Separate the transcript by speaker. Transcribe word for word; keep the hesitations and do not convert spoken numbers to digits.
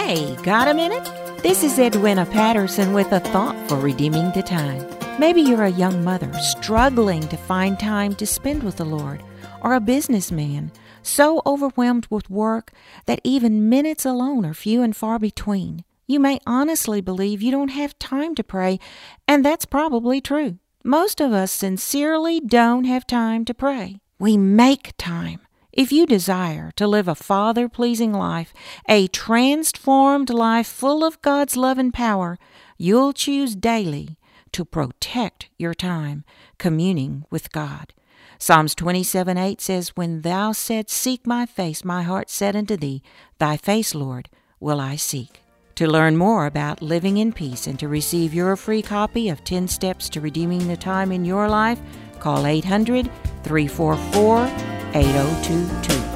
Speaker 1: Hey, got a minute? This is Edwina Patterson with a thought for redeeming the time. Maybe you're a young mother struggling to find time to spend with the Lord, or a businessman so overwhelmed with work that even minutes alone are few and far between. You may honestly believe you don't have time to pray, and that's probably true. Most of us sincerely don't have time to pray. We make time. If you desire to live a Father-pleasing life, a transformed life full of God's love and power, you'll choose daily to protect your time communing with God. Psalms twenty-seven eight says, When thou saidst, Seek my face, my heart said unto thee, Thy face, Lord, will I seek. To learn more about living in peace and to receive your free copy of ten Steps to Redeeming the Time in Your Life, call eight hundred, three four four, eight oh two two.